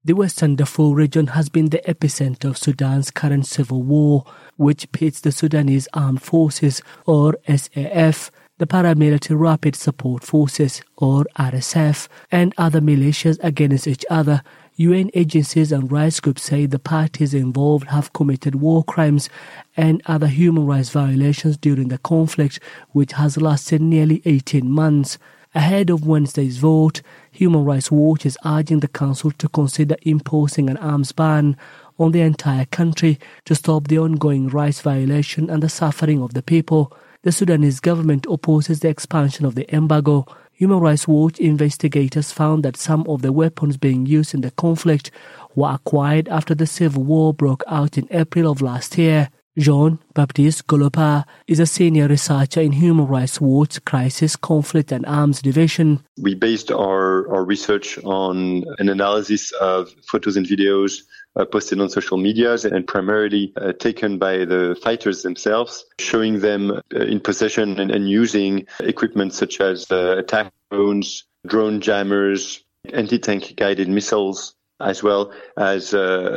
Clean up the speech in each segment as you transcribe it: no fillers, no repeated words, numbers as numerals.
The Western Darfur region has been the epicenter of Sudan's current civil war, which pits the Sudanese Armed Forces, or SAF, the Paramilitary Rapid Support Forces, or RSF, and other militias against each other. UN agencies and rights groups say the parties involved have committed war crimes and other human rights violations during the conflict, which has lasted nearly 18 months. Ahead of Wednesday's vote, Human Rights Watch is urging the Council to consider imposing an arms ban on the entire country to stop the ongoing rights violation and the suffering of the people. The Sudanese government opposes the expansion of the embargo. Human Rights Watch investigators found that some of the weapons being used in the conflict were acquired after the civil war broke out in April of last year. Jean-Baptiste Golopa is a senior researcher in Human Rights Watch Crisis, Conflict and Arms Division. We based our research on an analysis of photos and videos posted on social medias and primarily taken by the fighters themselves, showing them in possession and using equipment such as attack drones, drone jammers, anti-tank guided missiles, as well as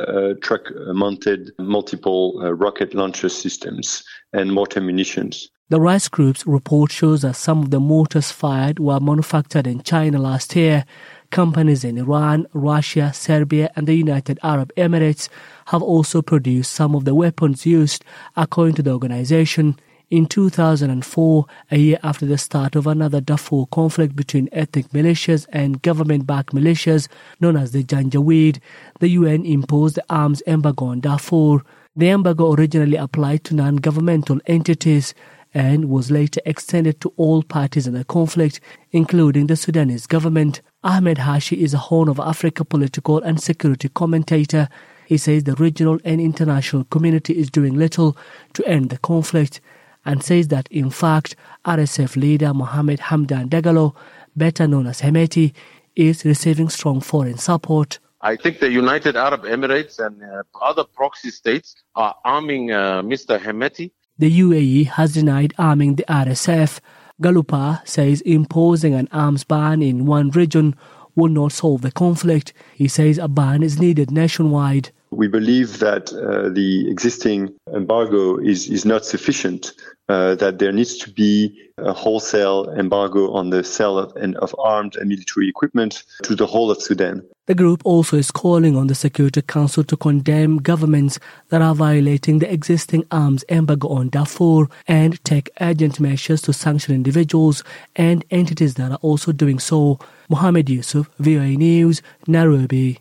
truck-mounted multiple rocket launcher systems and mortar munitions. The rights group's report shows that some of the mortars fired were manufactured in China last year. Companies in Iran, Russia, Serbia and the United Arab Emirates have also produced some of the weapons used, according to the organization. In 2004, a year after the start of another Darfur conflict between ethnic militias and government-backed militias known as the Janjaweed, the UN imposed the arms embargo on Darfur. The embargo originally applied to non-governmental entities and was later extended to all parties in the conflict, including the Sudanese government. Ahmed Hashi is a Horn of Africa political and security commentator. He says the regional and international community is doing little to end the conflict, and says that, in fact, RSF leader Mohamed Hamdan Dagalo, better known as Hemeti, is receiving strong foreign support. I think the United Arab Emirates and other proxy states are arming Mr. Hemeti. The UAE has denied arming the RSF. Galupa says imposing an arms ban in one region will not solve the conflict. He says a ban is needed nationwide. We believe that the existing embargo is not sufficient, that there needs to be a wholesale embargo on the sale of armed and military equipment to the whole of Sudan. The group also is calling on the Security Council to condemn governments that are violating the existing arms embargo on Darfur and take urgent measures to sanction individuals and entities that are also doing so. Mohammed Yusuf, VOA News, Nairobi.